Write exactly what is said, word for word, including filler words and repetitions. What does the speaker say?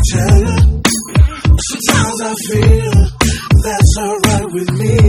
tell you, sometimes I feel that's alright with me.